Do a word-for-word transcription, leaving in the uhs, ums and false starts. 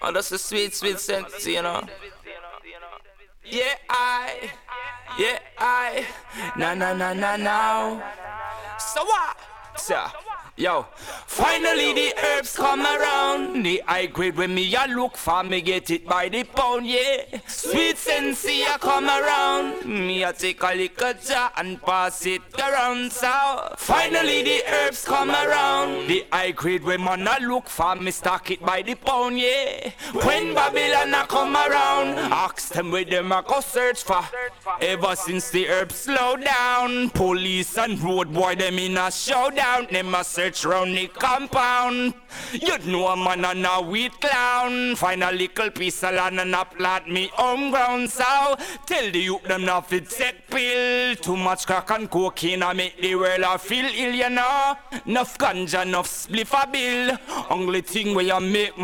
Oh, that's a sweet, sweet sense, you know. Yeah, I, yeah, I, na na na na now. So what? Sir. Yo, finally the herbs come around. The high grade when me a look for, me get it by the pound, yeah. Sweet sensei a come around. Me a take a little jar and pass it around. So finally the herbs come around. The high grade when man a look for, me stock it by the pound, yeah. When Babylon a come around, ask them where them a go search for. Ever since the herbs slow down, police and road boy them in a showdown. Them a search round the compound. You know a man and a weed clown. Find a little piece of land and a plant me home ground. So tell the youth them not fit take pill. Too much crack and cocaine a make the world a feel ill, you know. Enough ganja, enough spliff a bill. Only thing where you make